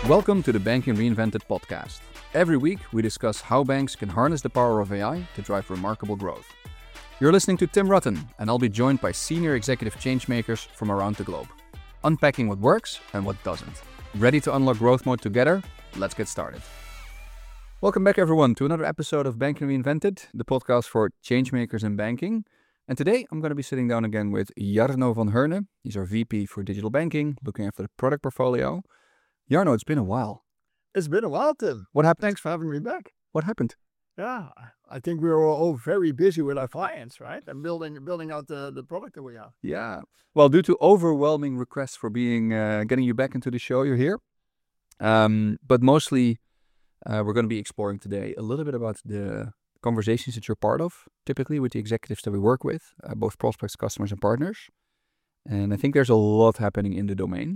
Welcome to the Banking Reinvented podcast. Every week, we discuss how banks can harness the power of AI to drive remarkable growth. You're listening to Tim Rutten, and I'll be joined by senior executive changemakers from around the globe, unpacking what works and what doesn't. Ready to unlock growth mode together? Let's get started. Welcome back, everyone, to another episode of Banking Reinvented, the podcast for changemakers in banking. And today, I'm going to be sitting down again with Jarno van Herne. He's our VP for digital banking, looking after the product portfolio. Jarno, it's been a while. It's been a while, Tim. What happened? Thanks for having me back. What happened? Yeah, I think we were all very busy with our clients, right? And building out the product that we have. Yeah. Well, due to overwhelming requests for getting you back into the show, you're here. But mostly, we're going to be exploring today a little bit about the conversations that you're part of, typically with the executives that we work with, both prospects, customers, and partners. And I think there's a lot happening in the domain.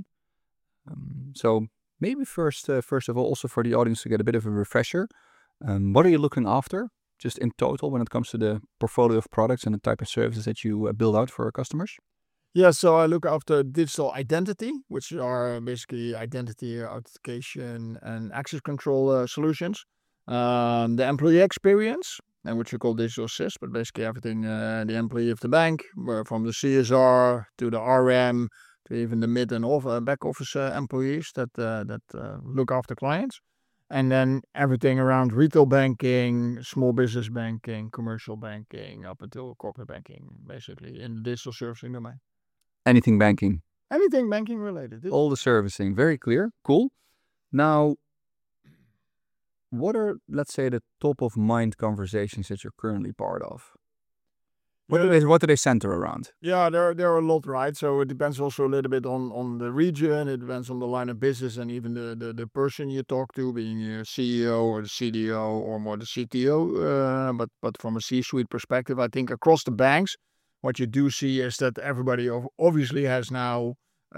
So maybe first of all, also for the audience to get a bit of a refresher, what are you looking after, just in total, when it comes to the portfolio of products and the type of services that you build out for our customers? Yeah, so I look after digital identity, which are basically identity, authentication, and access control solutions. The employee experience, and which we call digital assist, but basically everything the employee of the bank, from the CSR to the RM to even the mid and back office employees that look after clients. And then everything around retail banking, small business banking, commercial banking, up until corporate banking, basically in the digital servicing domain. Anything banking? Anything banking related. All the servicing. Very clear. Cool. Now, what are, let's say, the top of mind conversations that you're currently part of? What do they center around? Yeah, there are a lot, right? So it depends also a little bit on the region. It depends on the line of business and even the person you talk to, being your CEO or the CDO or more the CTO. But from a C-suite perspective, I think across the banks, what you do see is that everybody obviously has now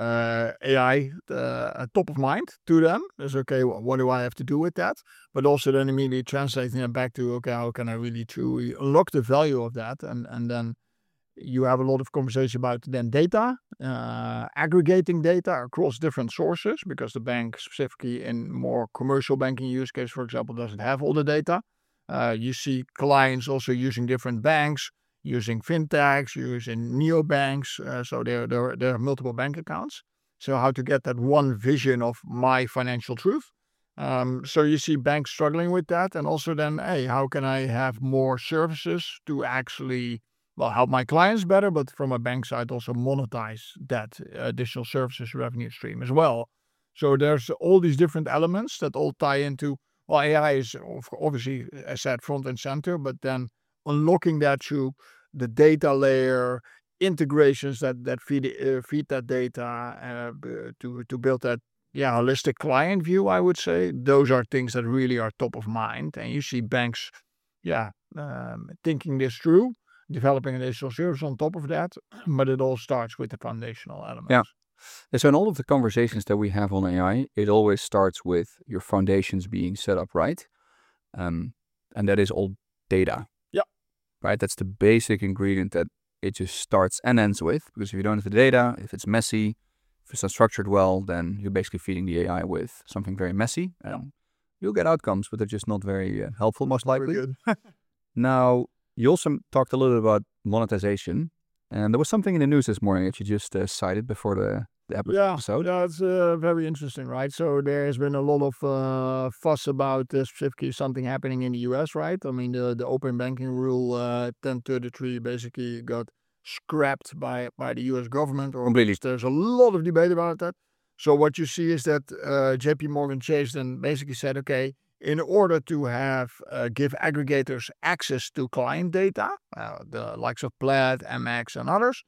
AI top of mind to them. It's okay, what do I have to do with that? But also then immediately translating it back to, okay, how can I really truly unlock the value of that? And then you have a lot of conversation about then data, aggregating data across different sources, because the bank specifically in more commercial banking use case, for example, doesn't have all the data. You see clients also using different banks, using fintechs, using neobanks, so there are multiple bank accounts. So how to get that one vision of my financial truth. So you see banks struggling with that, and also then, hey, how can I have more services to actually, help my clients better, but from a bank side also monetize that additional services revenue stream as well. So there's all these different elements that all tie into, AI is obviously, as I said, front and center, but then unlocking that through the data layer, integrations that feed that data to build that holistic client view, I would say. Those are things that really are top of mind. And you see banks thinking this through, developing an additional service on top of that, but it all starts with the foundational elements. Yeah. So in all of the conversations that we have on AI, it always starts with your foundations being set up right. And that is all data. Right, that's the basic ingredient that it just starts and ends with. Because if you don't have the data, if it's messy, if it's not structured well, then you're basically feeding the AI with something very messy. And you'll get outcomes, but they're just not very helpful, most likely. Very good. Now, you also talked a little bit about monetization. And there was something in the news this morning that you just cited before the episode. Yeah, it's very interesting, right? So there has been a lot of fuss about specifically something happening in the US, right? I mean, the open banking rule 1033 basically got scrapped by the US government. Or completely. There's a lot of debate about that. So what you see is that JP Morgan Chase then basically said, okay, in order to have give aggregators access to client data, the likes of Plaid, MX, and others,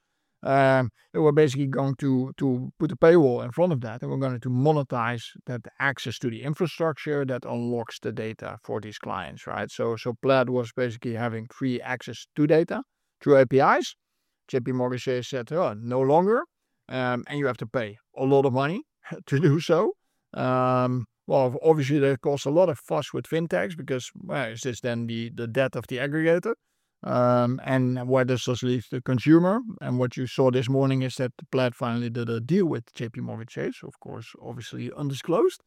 they were basically going to put a paywall in front of that, and we're going to monetize that access to the infrastructure that unlocks the data for these clients, right? So Plaid was basically having free access to data through APIs. JP Morgan Chase said, no longer, and you have to pay a lot of money to do so. Obviously, that caused a lot of fuss with fintechs because, is this then the debt of the aggregator? And where does this leave the consumer? And what you saw this morning is that the Plaid finally did a deal with JP Morgan Chase, of course, obviously undisclosed.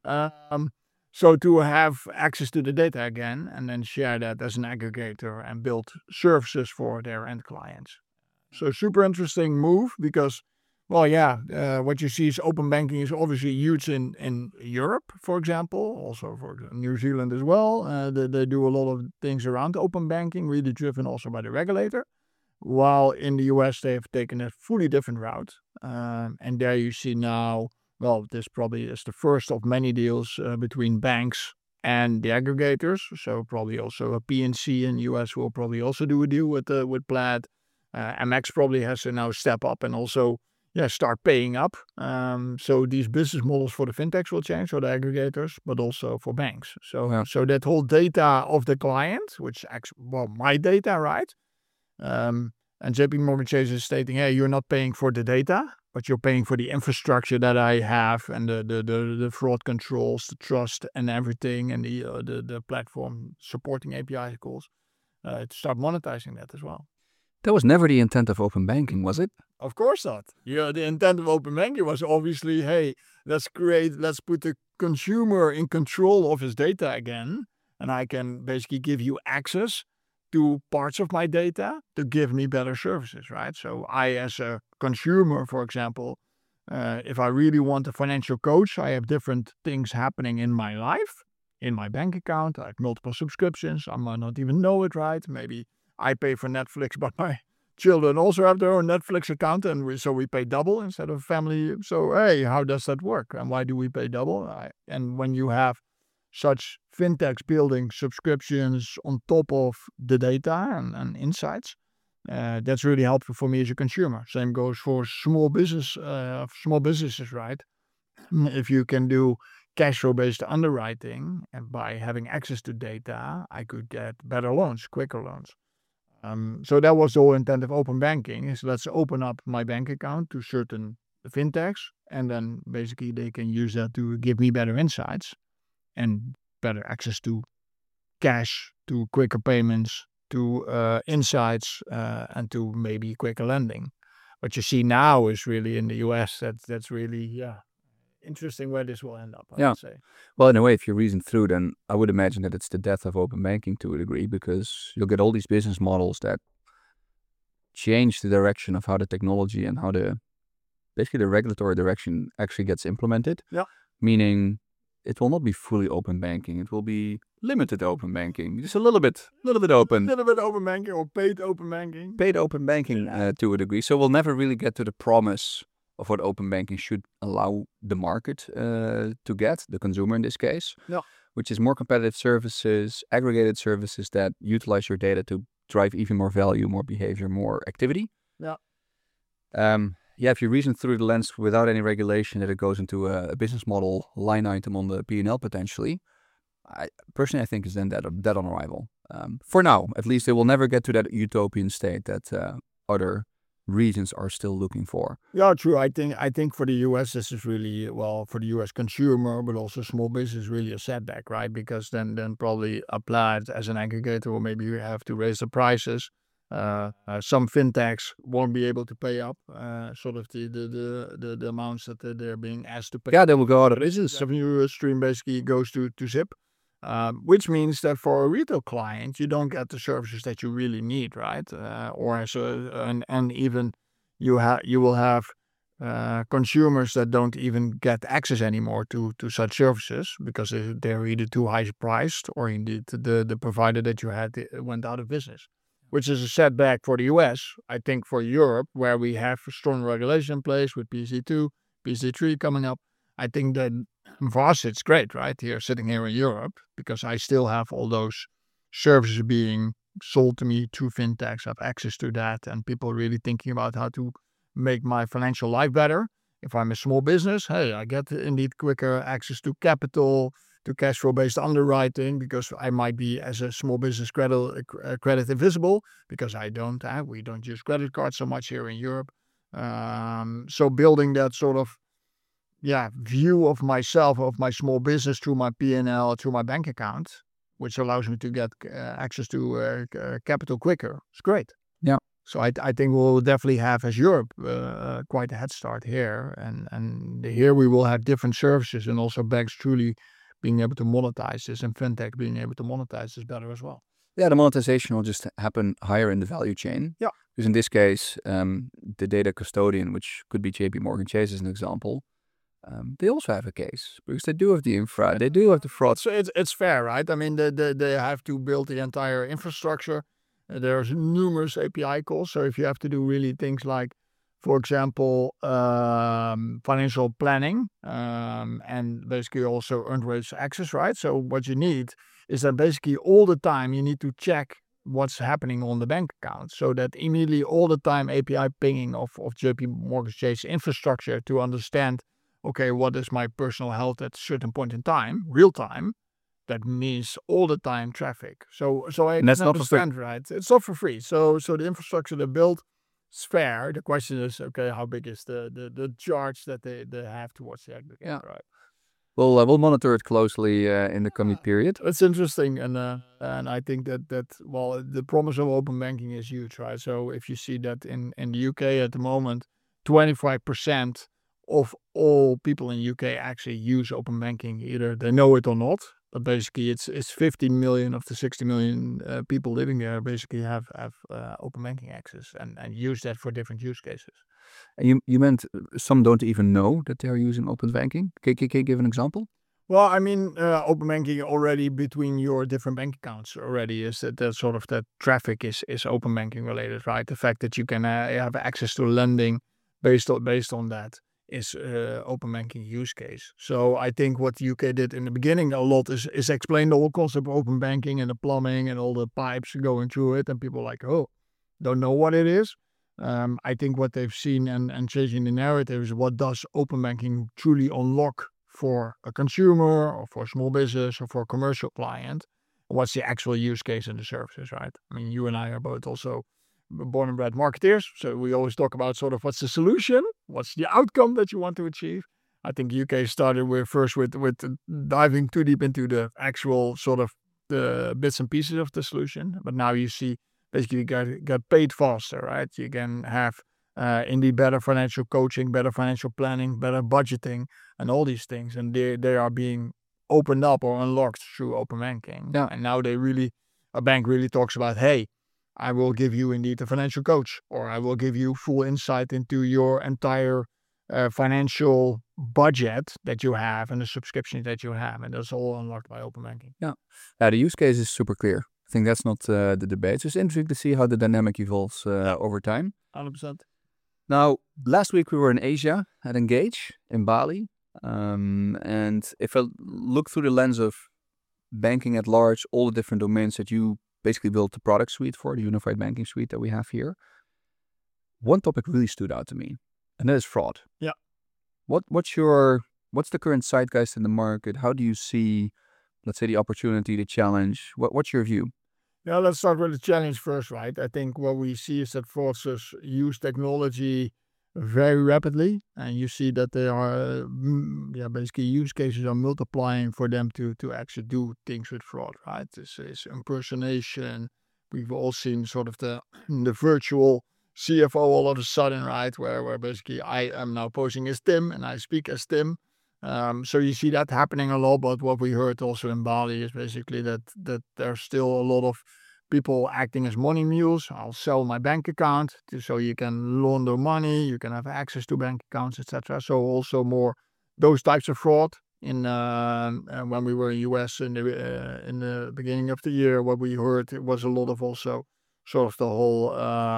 So to have access to the data again and then share that as an aggregator and build services for their end clients. So super interesting move because, what you see is open banking is obviously huge in Europe, for example, also for New Zealand as well. They do a lot of things around open banking, really driven also by the regulator. While in the US, they have taken a fully different route. And there you see now, this probably is the first of many deals between banks and the aggregators. So probably also a PNC in the US will probably also do a deal with Plaid. Amex probably has to now step up and also start paying up. So these business models for the fintechs will change, or the aggregators, but also for banks. So that whole data of the client, which my data, right? And JP Morgan Chase is stating, hey, you're not paying for the data, but you're paying for the infrastructure that I have and the fraud controls, the trust and everything, and the platform supporting API calls to start monetizing that as well. That was never the intent of open banking, was it? Of course not. The intent of open banking was obviously, hey, let's put the consumer in control of his data again, and I can basically give you access to parts of my data to give me better services, right? So I, as a consumer, for example, if I really want a financial coach, I have different things happening in my life, in my bank account. I have multiple subscriptions. I might not even know it, right? Maybe I pay for Netflix, but my children also have their own Netflix account, and we pay double instead of family. So, hey, how does that work? And why do we pay double? And when you have such fintechs building subscriptions on top of the data and insights, that's really helpful for me as a consumer. Same goes for small businesses, right? If you can do cash flow-based underwriting, and by having access to data, I could get better loans, quicker loans. So that was the whole intent of open banking, is let's open up my bank account to certain fintechs, and then basically they can use that to give me better insights and better access to cash, to quicker payments, to insights, and to maybe quicker lending. What you see now is really in the US, that's really, interesting where this will end up, I would say. Well, in a way, if you reason through, then I would imagine that it's the death of open banking to a degree, because you'll get all these business models that change the direction of how the technology and how basically the regulatory direction actually gets implemented. Yeah. Meaning it will not be fully open banking. It will be limited open banking, just a little bit open. A little bit open banking or paid open banking. Paid open banking to a degree. So we'll never really get to the promise of what open banking should allow the market to get, the consumer in this case, which is more competitive services, aggregated services that utilize your data to drive even more value, more behavior, more activity. If you reason through the lens without any regulation, that it goes into a business model line item on the P&L potentially, I think is then dead on arrival. For now, at least, they will never get to that utopian state that other regions are still looking for. Yeah, true. I think for the US, this is really, for the US consumer, but also small business, really a setback, right? Because then probably Applied as an aggregator, or maybe you have to raise the prices. Some fintechs won't be able to pay up sort of the amounts that they're being asked to pay. Yeah, they will go out of business. Revenue stream basically goes to Zip. Which means that for a retail client, you don't get the services that you really need, right? And even you will have consumers that don't even get access anymore to such services because they're either too high priced, or indeed the provider that you had went out of business, which is a setback for the US. I think for Europe, where we have strong regulation in place with PSD2, PSD3 coming up, I think that for us it's great, right? Sitting here in Europe, because I still have all those services being sold to me through fintechs. I have access to that, and people really thinking about how to make my financial life better. If I'm a small business, hey, I get indeed quicker access to capital, to cash flow based underwriting, because I might be, as a small business, credit invisible, because we don't use credit cards so much here in Europe. So building that sort of view of myself, of my small business, through my P&L, through my bank account, which allows me to get access to capital quicker. It's great. Yeah. So I think we'll definitely have, as Europe, quite a head start here. And here we will have different services, and also banks truly being able to monetize this, and fintech being able to monetize this better as well. Yeah, the monetization will just happen higher in the value chain. Yeah. Because in this case, the data custodian, which could be JP Morgan Chase as an example, they also have a case because they do have the infra, they do have the fraud. So it's fair, right? I mean, they have to build the entire infrastructure. There's numerous API calls. So if you have to do really things like, for example, financial planning, and basically also earned wage access, right? So what you need is that basically all the time you need to check what's happening on the bank account, so that immediately all the time API pinging of JP Morgan Chase infrastructure to understand, okay, what is my personal health at a certain point in time, real time. That means all the time traffic. So I And that's not for free. understand, right? It's not for free. So the infrastructure they built is fair. The question is, okay, how big is the charge that they have towards the aggregate, Yeah. right? We'll monitor it closely in the coming period. It's interesting, and I think that well, the promise of open banking is huge, right? So if you see that in the UK at the moment, 25% of all people in UK actually use open banking, either they know it or not. But basically, it's 15 million of the 60 million people living there basically have open banking access and use that for different use cases. And you meant some don't even know that they are using open banking. Can you give an example? Well, I mean, open banking already between your different bank accounts already is that sort of that traffic is open banking related, right? The fact that you can have access to lending based on that is open banking use case. So I think what the UK did in the beginning a lot is explain the whole concept of open banking and the plumbing and all the pipes going through it, and people are like, oh, don't know what it is. I think what they've seen and changing the narrative is what does open banking truly unlock for a consumer or for a small business or for a commercial client. What's the actual use case and the services, right? I mean, you and I are both also born and bred marketeers, so we always talk about sort of what's the solution, what's the outcome that you want to achieve. I think UK started with diving too deep into the actual sort of the bits and pieces of the solution, but now you see basically you get paid faster, right? You can have indeed better financial coaching, better financial planning, better budgeting, and all these things, and they are being opened up or unlocked through open banking. Yeah. And now a bank really talks about, hey, I will give you indeed a financial coach, or I will give you full insight into your entire financial budget that you have and the subscriptions that you have, and that's all unlocked by open banking. Yeah, the use case is super clear. I think that's not the debate. So it's interesting to see how the dynamic evolves over time. 100%. Now, last week we were in Asia at Engage in Bali. And if I look through the lens of banking at large, all the different domains that you basically built the product suite for, the unified banking suite that we have here, one topic really stood out to me, and that is fraud. Yeah. What's the current zeitgeist in the market? How do you see, let's say, the opportunity, the challenge? What's your view? Yeah, let's start with the challenge first, right? I think what we see is that fraudsters use technology very rapidly, and you see that they are, basically use cases are multiplying for them to actually do things with fraud, right? This is impersonation. We've all seen sort of the virtual CFO all of a sudden, right? Where basically I am now posing as Tim and I speak as Tim. So you see that happening a lot, but what we heard also in Bali is basically that there's still a lot of people acting as money mules. I'll sell my bank account so you can launder money, you can have access to bank accounts, etc. So also more those types of fraud. When we were in US in the beginning of the year, what we heard it was a lot of also sort of the whole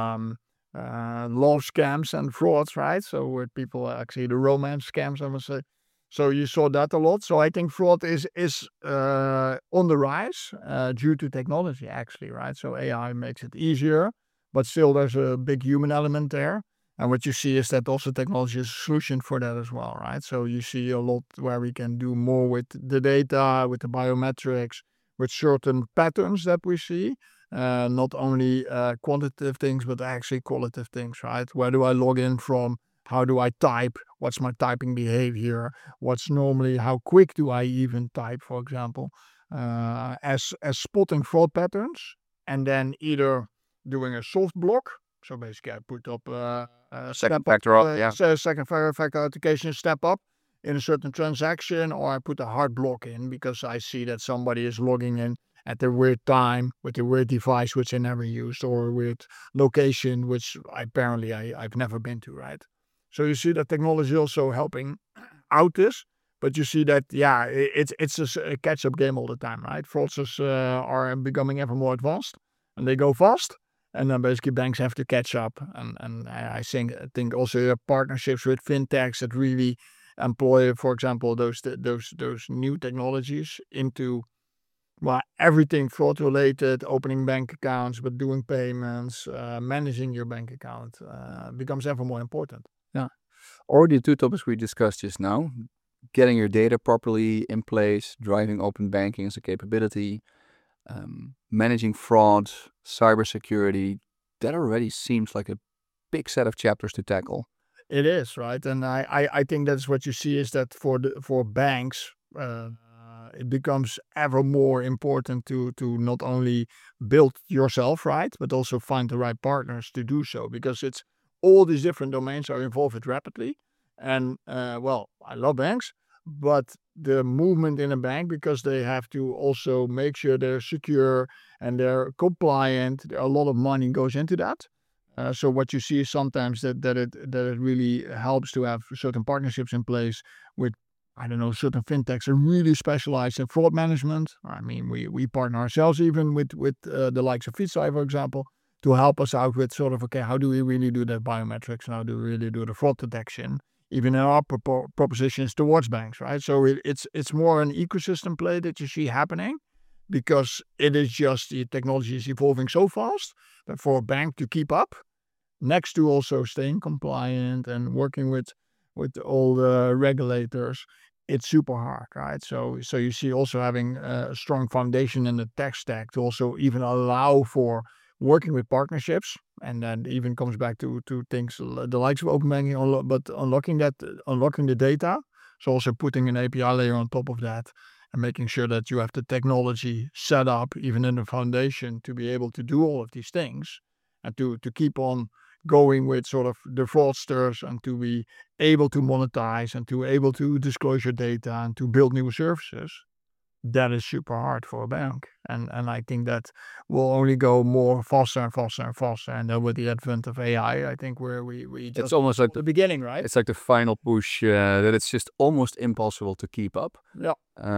love scams and frauds, right? So with people actually the romance scams, I must say. So you saw that a lot. So I think fraud is on the rise due to technology, actually, right? So AI makes it easier, but still there's a big human element there. And what you see is that also technology is a solution for that as well, right? So you see a lot where we can do more with the data, with the biometrics, with certain patterns that we see. Not only quantitative things, but actually qualitative things, right? Where do I log in from? How do I type? What's my typing behavior? What's normally, how quick do I even type, for example? as spotting fraud patterns, and then either doing a soft block. So basically, I put up a Second step factor up, up, yeah. second factor authentication step up in a certain transaction, or I put a hard block in because I see that somebody is logging in at the weird time with a weird device which I never used, or weird location which I've never been to, right? So you see that technology also helping out this, but you see that it's just a catch-up game all the time, right? Fraudsters are becoming ever more advanced, and they go fast, and then basically banks have to catch up. And I think also you have partnerships with fintechs that really employ, for example, those new technologies into everything fraud related, opening bank accounts, but doing payments, managing your bank account becomes ever more important. Yeah. Already 2 topics we discussed just now. Getting your data properly in place, driving open banking as a capability, managing fraud, cybersecurity. That already seems like a big set of chapters to tackle. It is, right? And I think that's what you see is that for banks, it becomes ever more important to not only build yourself right, but also find the right partners to do so, because it's all these different domains are evolving rapidly. And I love banks, but the movement in a bank, because they have to also make sure they're secure and they're compliant, a lot of money goes into that. So what you see is sometimes that it really helps to have certain partnerships in place with, I don't know, certain fintechs are really specialized in fraud management. I mean, we partner ourselves even with the likes of Visa, for example, to help us out with sort of, okay, how do we really do that biometrics and how do we really do the fraud detection, even in our propositions towards banks, right? So it's more an ecosystem play that you see happening, because it is just the technology is evolving so fast that for a bank to keep up, next to also staying compliant and working with all the regulators, it's super hard, right? So you see also having a strong foundation in the tech stack to also even allow for working with partnerships, and then even comes back to things the likes of open banking, but unlocking the data. So also putting an API layer on top of that and making sure that you have the technology set up even in the foundation to be able to do all of these things, and to keep on going with sort of the fraudsters, and to be able to monetize and to able to disclose your data and to build new services. That is super hard for a bank. And I think that will only go more faster and faster and faster. And then with the advent of AI, I think we just It's almost like the beginning, right? it's like the final push that it's just almost impossible to keep up. Yeah.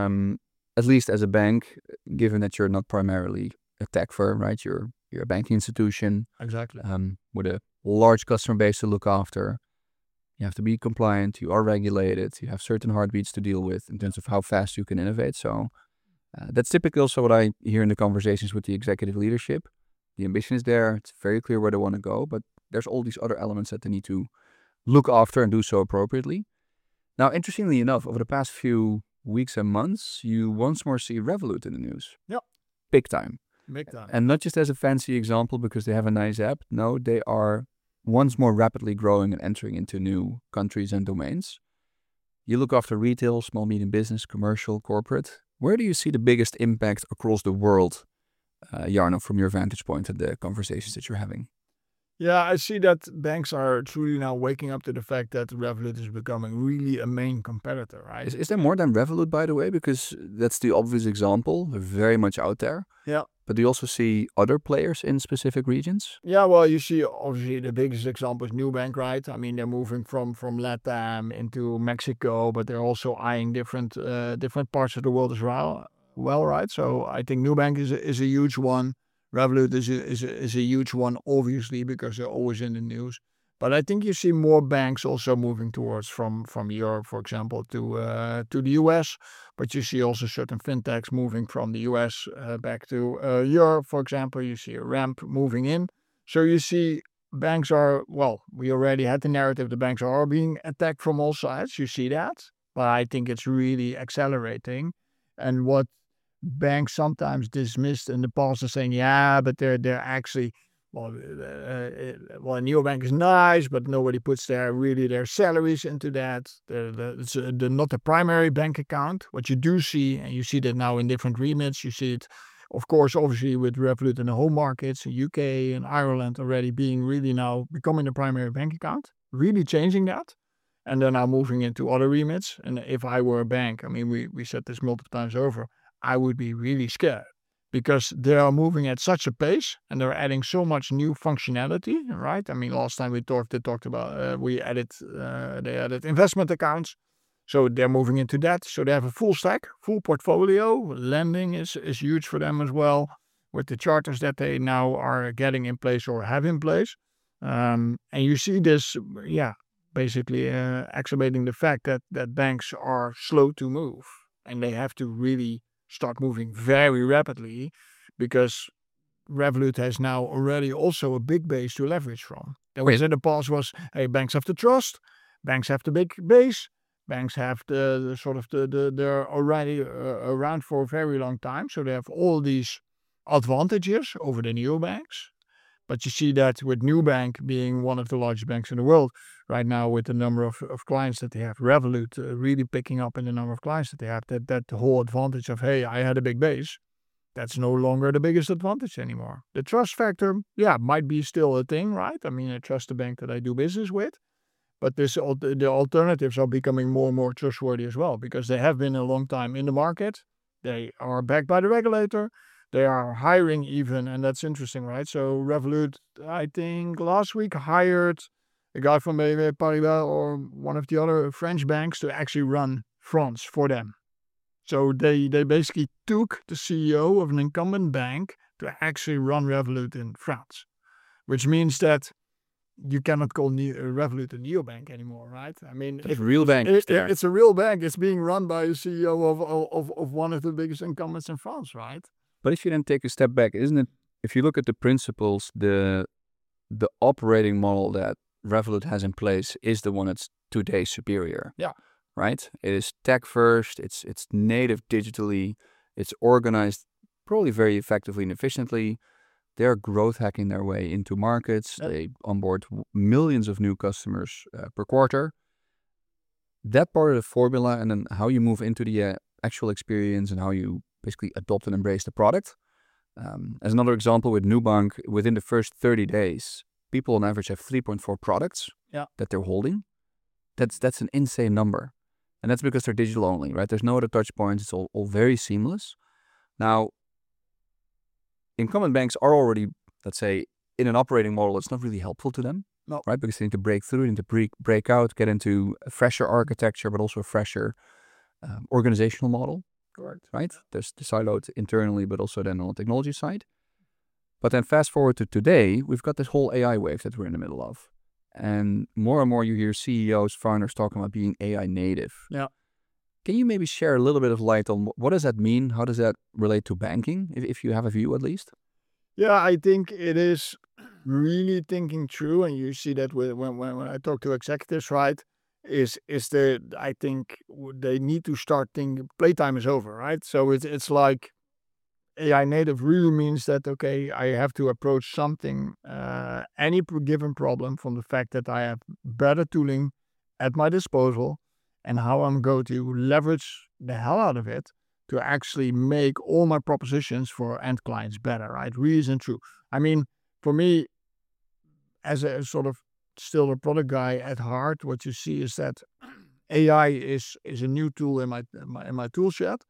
At least as a bank, given that you're not primarily a tech firm, right? You're a banking institution. Exactly. With a large customer base to look after. You have to be compliant, you are regulated, you have certain heartbeats to deal with in terms of how fast you can innovate. So that's typically also what I hear in the conversations with the executive leadership. The ambition is there, it's very clear where they want to go, but there's all these other elements that they need to look after and do so appropriately. Now, interestingly enough, over the past few weeks and months, you once more see Revolut in the news. Yep. Big time. Big time. And not just as a fancy example because they have a nice app. No, they are once more rapidly growing and entering into new countries and domains. You look after retail, small, medium business, commercial, corporate. Where do you see the biggest impact across the world, Jarno, from your vantage point and the conversations that you're having? Yeah, I see that banks are truly now waking up to the fact that Revolut is becoming really a main competitor, right? Is there more than Revolut, by the way? Because that's the obvious example. They're very much out there. Yeah. But do you also see other players in specific regions? Yeah, well, you see, obviously, the biggest example is Nubank, right? I mean, they're moving from LATAM into Mexico, but they're also eyeing different parts of the world as well. Well, right? So I think Nubank is a huge one. Revolut is a huge one, obviously, because they're always in the news. But I think you see more banks also moving towards from Europe, for example, to the US. But you see also certain fintechs moving from the US back to Europe, for example. You see a Ramp moving in. So you see banks are, well, we already had the narrative the banks are being attacked from all sides. You see that. But I think it's really accelerating. And what banks sometimes dismissed in the past as saying, yeah, but they're actually well, a neobank is nice, but nobody puts their salaries into that. It's not the primary bank account. What you do see, and you see that now in different remits, you see it, of course, obviously with Revolut in the home markets, UK and Ireland already being really now becoming the primary bank account, really changing that. And they're now moving into other remits. And if I were a bank, I mean, we said this multiple times over, I would be really scared because they are moving at such a pace and they're adding so much new functionality, right? I mean, last time they talked about, they added investment accounts. So they're moving into that. So they have a full stack, full portfolio. Lending is huge for them as well with the charters that they now are getting in place or have in place. And you see this, basically exacerbating the fact that banks are slow to move and they have to really start moving very rapidly because Revolut has now already also a big base to leverage from. That was in the past was, hey, banks have the trust, banks have the big base, banks have they're already around for a very long time, so they have all these advantages over the neobanks. But you see that with Nubank being one of the largest banks in the world right now with the number of clients that they have, Revolut really picking up in the number of clients that they have, that the whole advantage of, hey, I had a big base, that's no longer the biggest advantage anymore. The trust factor, might be still a thing, right? I mean, I trust the bank that I do business with, but the alternatives are becoming more and more trustworthy as well because they have been a long time in the market. They are backed by the regulator. They are hiring even, and that's interesting, right? So Revolut, I think last week hired a guy from BNP Paribas or one of the other French banks to actually run France for them. So they basically took the CEO of an incumbent bank to actually run Revolut in France, which means that you cannot call Revolut a neobank anymore, right? I mean, it's a real bank. It's a real bank. It's being run by a CEO of one of the biggest incumbents in France, right? But if you then take a step back, isn't it, if you look at the principles, the operating model that Revolut has in place is the one that's today superior. Yeah. Right? It is tech first, it's native digitally, it's organized probably very effectively and efficiently. They're growth hacking their way into markets. Yep. They onboard millions of new customers per quarter. That part of the formula and then how you move into the actual experience and how you basically adopt and embrace the product. As another example with Nubank, within the first 30 days, people on average have 3.4 products that they're holding. That's an insane number. And that's because they're digital only, right? There's no other touch points. It's all very seamless. Now, incumbent banks are already, let's say, in an operating model that's not really helpful to them, right? Because they need to break through, they need to break out, get into a fresher architecture, but also a fresher organizational model. Correct. Right? There's the siloed internally, but also then on the technology side. But then fast forward to today, we've got this whole AI wave that we're in the middle of. And more you hear CEOs, founders talking about being AI native. Yeah. Can you maybe share a little bit of light on what does that mean? How does that relate to banking, if you have a view at least? Yeah, I think it is really thinking through, and you see that when I talk to executives, right? I think they need to start thinking playtime is over, right? So it's like AI native really means that, okay, I have to approach something, any given problem from the fact that I have better tooling at my disposal and how I'm going to leverage the hell out of it to actually make all my propositions for end clients better, right? Really and true. I mean, for me, as a sort of still a product guy at heart, what you see is that AI is a new tool in my tool shed.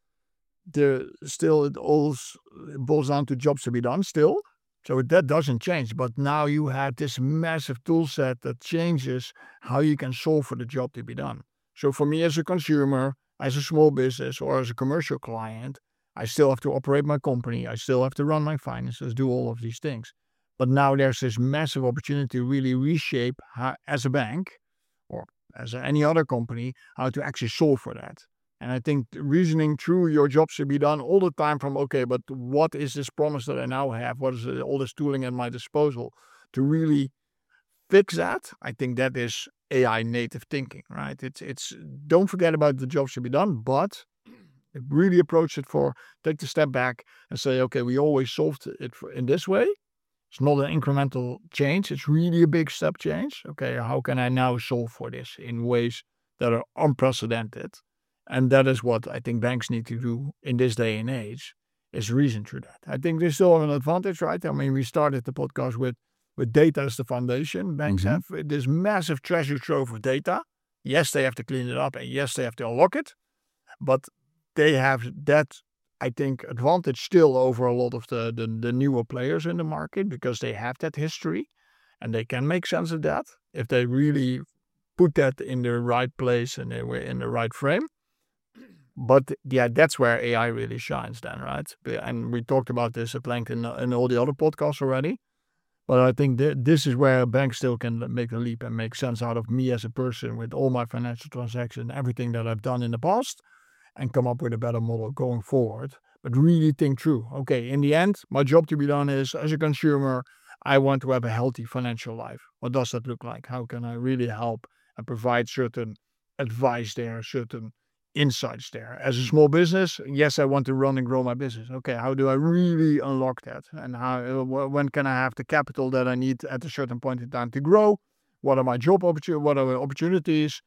It all boils down to jobs to be done still. So that doesn't change. But now you have this massive tool set that changes how you can solve for the job to be done. So for me as a consumer, as a small business or as a commercial client, I still have to operate my company. I still have to run my finances, do all of these things. But now there's this massive opportunity to really reshape how, as a bank or as any other company, how to actually solve for that. And I think reasoning through your jobs should be done all the time from, okay, but what is this promise that I now have? What is all this tooling at my disposal to really fix that? I think that is AI native thinking, right? It's don't forget about the jobs to be done, but really approach it take the step back and say, okay, we always solved it in this way. It's not an incremental change. It's really a big step change. Okay, how can I now solve for this in ways that are unprecedented? And that is what I think banks need to do in this day and age, is reason through that. I think they still have an advantage, right? I mean, we started the podcast with data as the foundation. Banks have this massive treasure trove of data. Yes, they have to clean it up, and yes, they have to unlock it. But they have that, I think, advantage still over a lot of the newer players in the market, because they have that history and they can make sense of that if they really put that in the right place and they were in the right frame. But yeah, that's where AI really shines then, right? And we talked about this at length in all the other podcasts already. But I think this is where a bank still can make a leap and make sense out of me as a person with all my financial transactions, everything that I've done in the past, and come up with a better model going forward. But really think through, okay, in the end, my job to be done is, as a consumer, I want to have a healthy financial life. What does that look like? How can I really help and provide certain advice there, certain insights there? As a small business, yes, I want to run and grow my business. Okay, how do I really unlock that? And how when can I have the capital that I need at a certain point in time to grow? What are my job opportunities? What are the opportunities?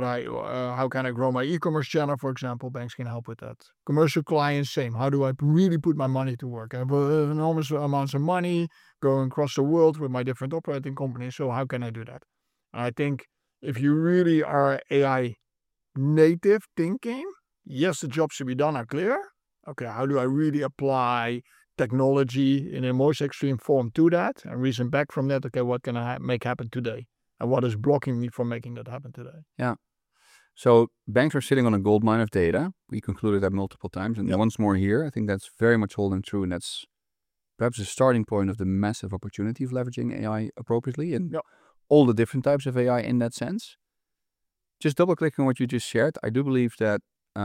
How can I grow my e-commerce channel, for example? Banks can help with that. Commercial clients, same. How do I really put my money to work? I have enormous amounts of money going across the world with my different operating companies. So how can I do that? I think if you really are AI native thinking, yes, the jobs to be done are clear. Okay, how do I really apply technology in a most extreme form to that and reason back from that? Okay, what can I make happen today? And what is blocking me from making that happen today? Yeah. So banks are sitting on a gold mine of data. We concluded that multiple times. And once more here, I think that's very much holding true. And that's perhaps the starting point of the massive opportunity of leveraging AI appropriately and all the different types of AI in that sense. Just double clicking on what you just shared, I do believe that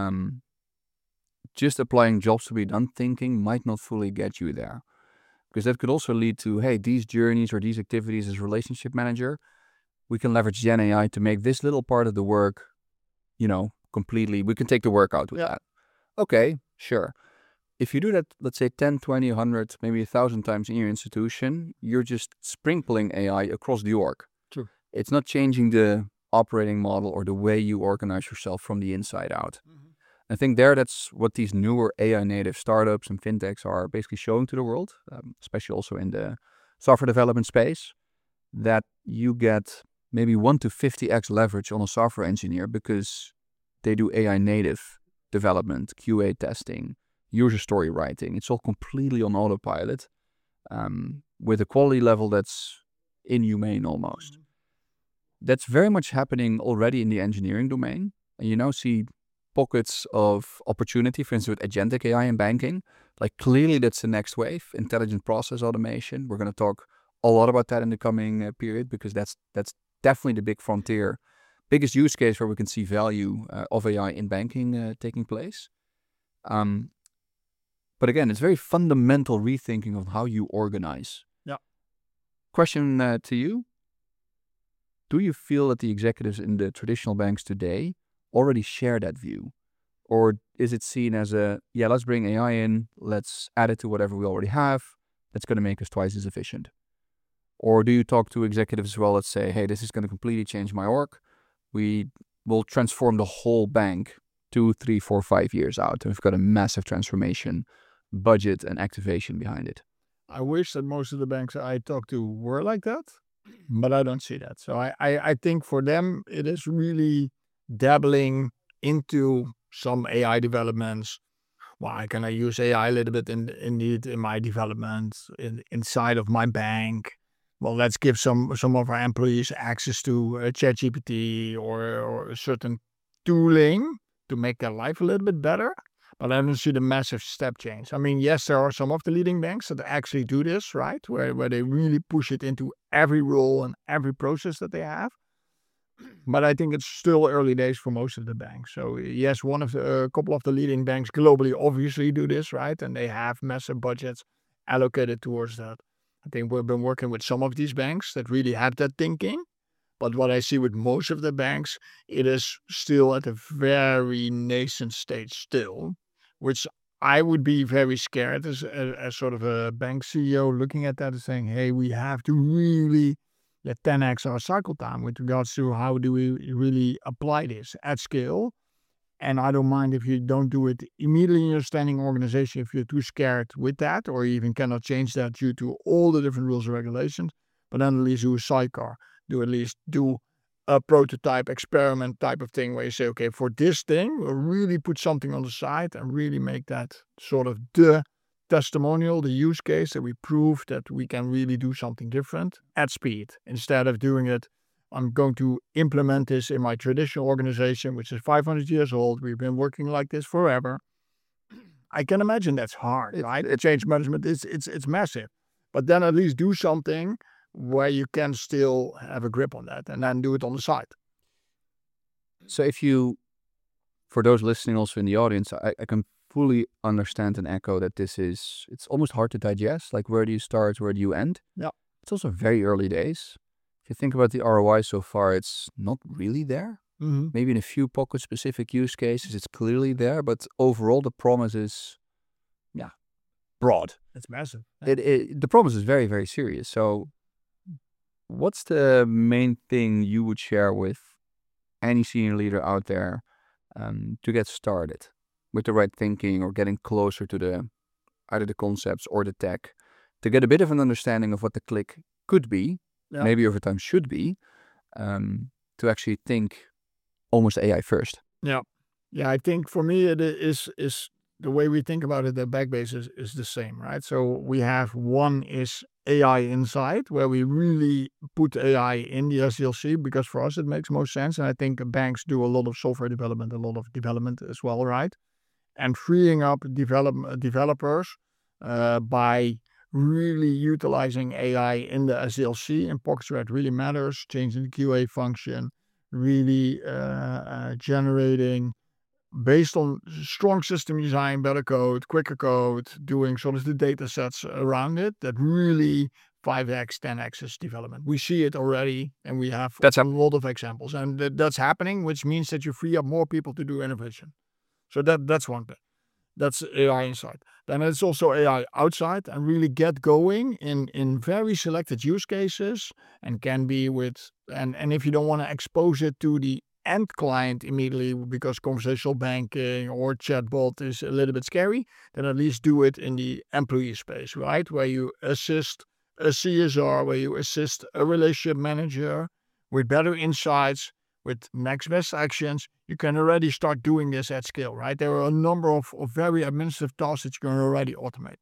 just applying jobs to be done thinking might not fully get you there. Because that could also lead to, hey, these journeys or these activities as relationship manager, we can leverage Gen AI to make this little part of the work, completely, we can take the work out with that. Okay, sure. If you do that, let's say 10, 20, 100, maybe 1,000 times in your institution, you're just sprinkling AI across the org. True. It's not changing the operating model or the way you organize yourself from the inside out. I think that's what these newer AI native startups and fintechs are basically showing to the world, especially also in the software development space, that you get maybe 1 to 50x leverage on a software engineer because they do AI native development, QA testing, user story writing. It's all completely on autopilot with a quality level that's inhumane almost. That's very much happening already in the engineering domain. And you now see pockets of opportunity, for instance, with agentic AI in banking. Like clearly that's the next wave, intelligent process automation. We're going to talk a lot about that in the coming period because that's definitely the big frontier, biggest use case where we can see value of AI in banking taking place. But again, it's very fundamental rethinking of how you organize. Yeah. Question to you. Do you feel that the executives in the traditional banks today already share that view? Or is it seen as let's bring AI in, let's add it to whatever we already have, that's going to make us twice as efficient? Or do you talk to executives as well that say, hey, this is going to completely change my org. We will transform the whole bank 2, 3, 4, 5 years out. And we've got a massive transformation budget and activation behind it. I wish that most of the banks I talk to were like that, but I don't see that. So I think for them, it is really dabbling into some AI developments. Why can I use AI a little bit in my development inside of my bank? Well, let's give some of our employees access to ChatGPT or a certain tooling to make their life a little bit better. But I don't see the massive step change. I mean, yes, there are some of the leading banks that actually do this, right? Where they really push it into every role and every process that they have. But I think it's still early days for most of the banks. So yes, a couple of the leading banks globally obviously do this, right? And they have massive budgets allocated towards that. I think we've been working with some of these banks that really have that thinking. But what I see with most of the banks, it is still at a very nascent stage still, which I would be very scared as sort of a bank CEO looking at that and saying, hey, we have to really 10x our cycle time with regards to how do we really apply this at scale. And I don't mind if you don't do it immediately in your standing organization if you're too scared with that, or you even cannot change that due to all the different rules and regulations. But then at least do a sidecar. Do a prototype experiment type of thing where you say, okay, for this thing, we'll really put something on the side and really make that sort of the testimonial, the use case that we prove that we can really do something different at speed instead of doing it. I'm going to implement this in my traditional organization, which is 500 years old. We've been working like this forever. I can imagine that's hard, right? Change management, it's massive. But then at least do something where you can still have a grip on that and then do it on the side. So for those listening also in the audience, I can fully understand and echo that it's almost hard to digest. Like, where do you start? Where do you end? Yeah. It's also very early days. If you think about the ROI so far, it's not really there. Mm-hmm. Maybe in a few pocket-specific use cases, it's clearly there. But overall, the promise is, broad. It's massive. The promise is very, very serious. So what's the main thing you would share with any senior leader out there to get started with the right thinking or getting closer to either the concepts or the tech, to get a bit of an understanding of what the Qlik could be, maybe over time should be, to actually think almost AI first? Yeah, I think for me it is the way we think about it at Backbase is the same, right? So we have one is AI Insight, where we really put AI in the SDLC because for us it makes most sense. And I think banks do a lot of software development, a lot of development as well, right? And freeing up developers by really utilizing AI in the SDLC in pockets where it really matters, changing the QA function, really generating based on strong system design, better code, quicker code, doing sort of the data sets around it that really 5x, 10x is development. We see it already and we have a lot of examples and that's happening, which means that you free up more people to do innovation. So that's one thing. That's AI Insight. Then it's also AI Outside and really get going in very selected use cases and can be with, and if you don't want to expose it to the end client immediately because conversational banking or chatbot is a little bit scary, then at least do it in the employee space, right? Where you assist a CSR, where you assist a relationship manager with better insights, with next best actions. You can already start doing this at scale, right? There are a number of very administrative tasks that you can already automate.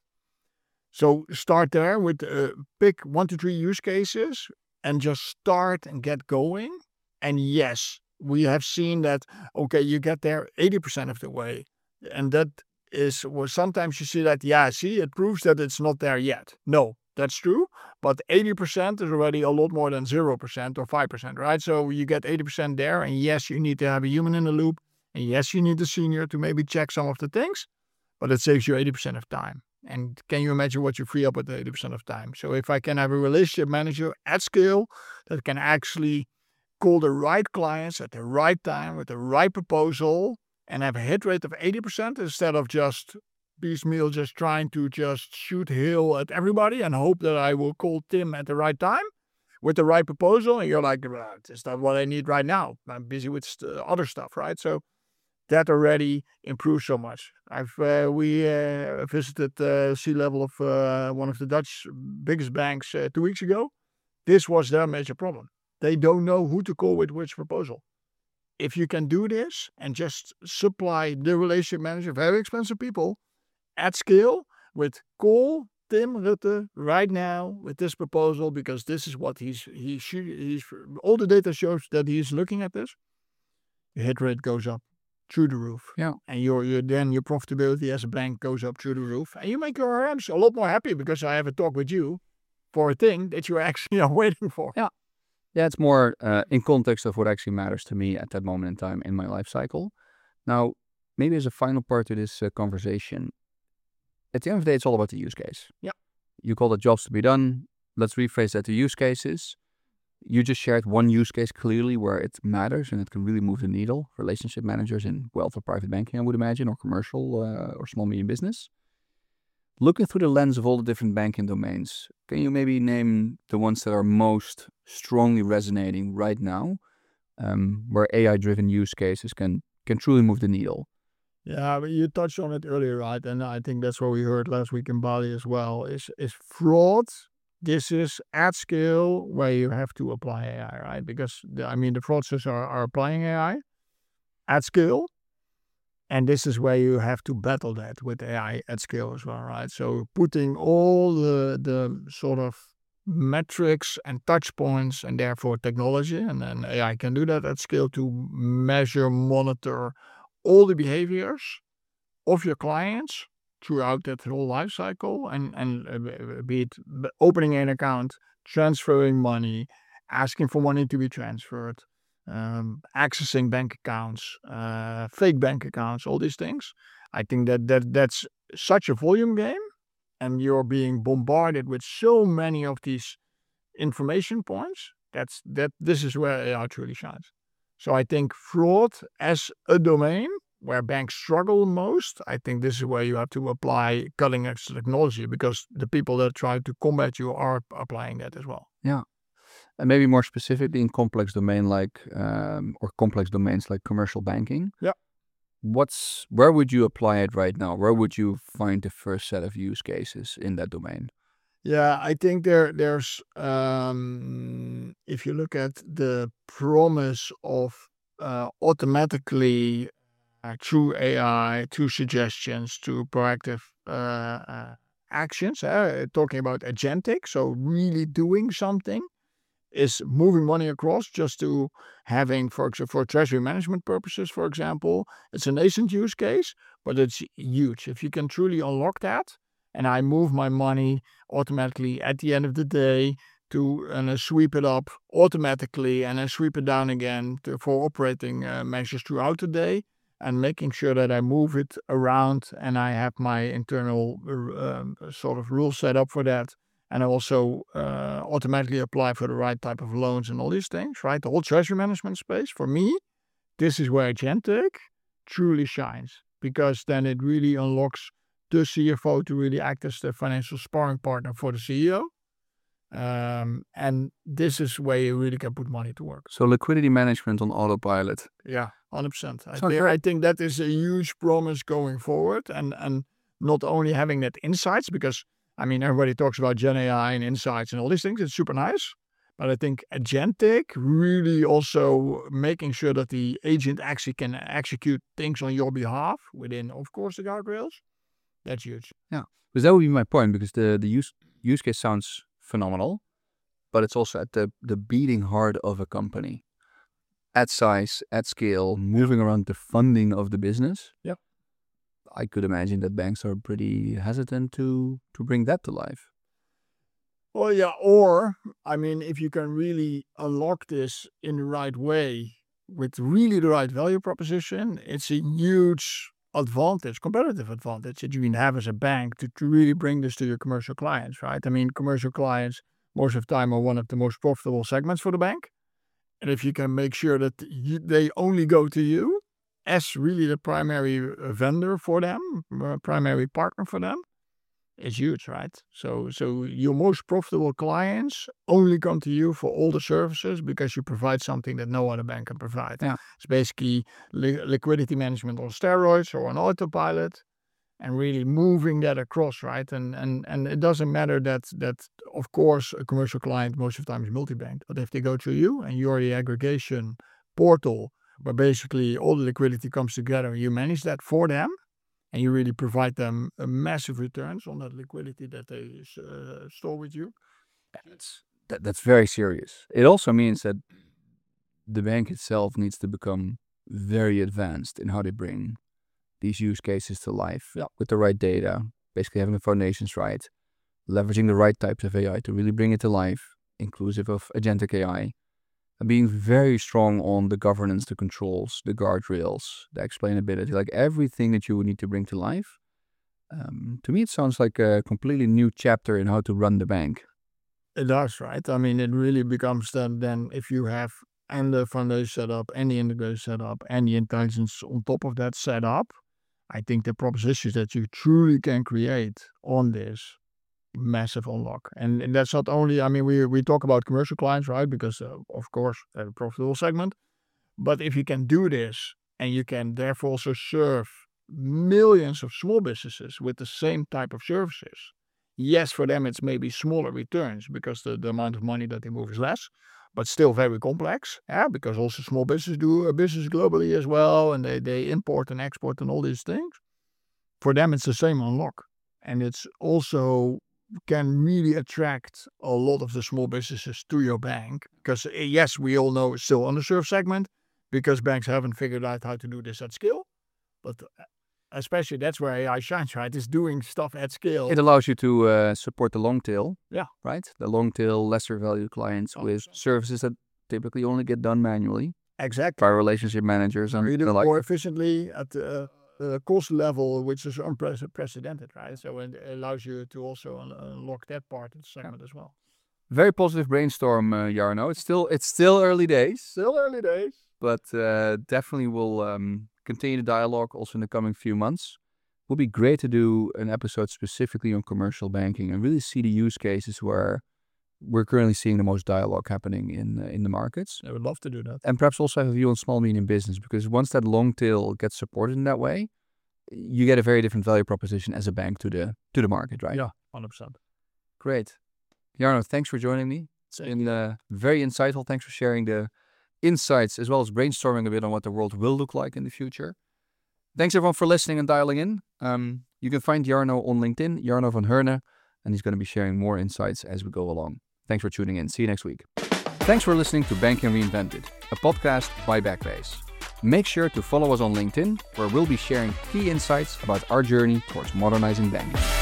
So start there with pick 1 to 3 use cases and just start and get going. And yes, we have seen that, okay, you get there 80% of the way. And that is, well, sometimes you see that, it proves that it's not there yet. No, that's true. But 80% is already a lot more than 0% or 5%, right? So you get 80% there. And yes, you need to have a human in the loop. And yes, you need a senior to maybe check some of the things. But it saves you 80% of time. And can you imagine what you free up with the 80% of time? So if I can have a relationship manager at scale that can actually call the right clients at the right time with the right proposal and have a hit rate of 80% instead of just piecemeal, just trying to just shoot hail at everybody and hope that I will call Tim at the right time with the right proposal. And you're like, is that what I need right now? I'm busy with other stuff, right? So that already improves so much. We visited the C-level of one of the Dutch biggest banks 2 weeks ago. This was their major problem. They don't know who to call with which proposal. If you can do this and just supply the relationship manager, very expensive people, at scale with call Tim Rutte right now with this proposal because this is what he's all the data shows that he's looking at this. Your hit rate goes up through the roof. Yeah. And your profitability as a bank goes up through the roof. And you make your RMs a lot more happy because I have a talk with you for a thing that you're actually waiting for. Yeah. Yeah, it's more in context of what actually matters to me at that moment in time in my life cycle. Now, maybe as a final part to this conversation, at the end of the day, it's all about the use case. Yeah. You call it jobs to be done. Let's rephrase that to use cases. You just shared one use case clearly where it matters and it can really move the needle. Relationship managers in wealth or private banking, I would imagine, or commercial or small medium business. Looking through the lens of all the different banking domains, can you maybe name the ones that are most strongly resonating right now, where AI-driven use cases can truly move the needle? Yeah, but you touched on it earlier, right? And I think that's what we heard last week in Bali as well. Is fraud. This is at scale where you have to apply AI, right? Because the fraudsters are applying AI at scale, and this is where you have to battle that with AI at scale as well, right? So putting all the sort of metrics and touch points and therefore technology, and then AI can do that at scale to measure, monitor all the behaviors of your clients throughout that whole life cycle, and be it opening an account, transferring money, asking for money to be transferred, accessing bank accounts, fake bank accounts, all these things. I think that's such a volume game, and you're being bombarded with so many of these information points. This is where AI truly shines. So I think fraud as a domain where banks struggle most, I think this is where you have to apply cutting edge technology, because the people that try to combat you are applying that as well. Yeah. And maybe more specifically in complex domains like commercial banking. Yeah. Where would you apply it right now? Where would you find the first set of use cases in that domain? Yeah, I think there's if you look at the promise of automatically through AI, through suggestions, to proactive actions, talking about agentic, so really doing something, is moving money across just to having, for example, for treasury management purposes, for example. It's a nascent use case, but it's huge. If you can truly unlock that, and I move my money automatically at the end of the day and sweep it up automatically and then sweep it down again for operating measures throughout the day, and making sure that I move it around and I have my internal sort of rule set up for that. And I also automatically apply for the right type of loans and all these things, right? The whole treasury management space, for me, this is where agentic truly shines, because then it really unlocks the CFO to really act as the financial sparring partner for the CEO. And this is where you really can put money to work. So liquidity management on autopilot. Yeah, 100%. I think that is a huge promise going forward, and not only having that insights, because everybody talks about Gen AI and insights and all these things. It's super nice. But I think agentic really also making sure that the agent actually can execute things on your behalf within, of course, the guardrails. That's huge. Yeah, because that would be my point, because the use case sounds phenomenal, but it's also at the beating heart of a company. At size, at scale, moving around the funding of the business. Yep. I could imagine that banks are pretty hesitant to bring that to life. Well, yeah, or, if you can really unlock this in the right way with really the right value proposition, it's a huge advantage, competitive advantage that you can have as a bank to really bring this to your commercial clients, right? Commercial clients most of the time are one of the most profitable segments for the bank. And if you can make sure that they only go to you as really the primary vendor for them, primary partner for them, it's huge, right? So your most profitable clients only come to you for all the services because you provide something that no other bank can provide. Yeah. It's basically liquidity management on steroids or on autopilot, and really moving that across, right? And it doesn't matter that of course a commercial client most of the time is multi-bank, but if they go to you and you're the aggregation portal where basically all the liquidity comes together, you manage that for them, and you really provide them a massive returns on that liquidity that they store with you. That's very serious. It also means that the bank itself needs to become very advanced in how they bring these use cases to life, with the right data, basically having the foundations right, leveraging the right types of AI to really bring it to life, inclusive of agentic AI, and being very strong on the governance, the controls, the guardrails, the explainability, like everything that you would need to bring to life. To me, it sounds like a completely new chapter in how to run the bank. It does, right? I mean, it really becomes then if you have and the foundation set up and the integration set up and the intelligence on top of that set up, I think the propositions that you truly can create on this massive unlock. And that's not only, I mean, we talk about commercial clients, right? Because of course, they're a profitable segment. But if you can do this and you can therefore also serve millions of small businesses with the same type of services, yes, for them it's maybe smaller returns because the amount of money that they move is less, but still very complex. Yeah, because also small businesses do business globally as well, and they import and export and all these things. For them, it's the same unlock, and it's also can really attract a lot of the small businesses to your bank because yes, we all know it's still underserved segment because banks haven't figured out how to do this at scale, but especially that's where AI shines, right? It's doing stuff at scale. It allows you to support the long tail. Yeah. Right? The long tail, lesser value clients with services that typically only get done manually. Exactly. By relationship managers and really the like. More efficiently at the cost level, which is unprecedented, right? So it allows you to also unlock that part of the segment as well. Very positive brainstorm, Jarno. It's still early days. But definitely will continue the dialogue also in the coming few months. It would be great to do an episode specifically on commercial banking and really see the use cases where we're currently seeing the most dialogue happening in the markets. I would love to do that. And perhaps also have a view on small medium business, because once that long tail gets supported in that way, you get a very different value proposition as a bank to the market, right? Yeah, 100%. Great. Jarno, thanks for joining me. It's been very insightful. Thanks for sharing the insights as well as brainstorming a bit on what the world will look like in the future. Thanks everyone for listening and dialing in. You can find Jarno on LinkedIn, Jarno van Heurne, and he's going to be sharing more insights as we go along. Thanks for tuning in. See you next week. Thanks for listening to Banking Reinvented, a podcast by Backbase. Make sure to follow us on LinkedIn, where we'll be sharing key insights about our journey towards modernizing banking.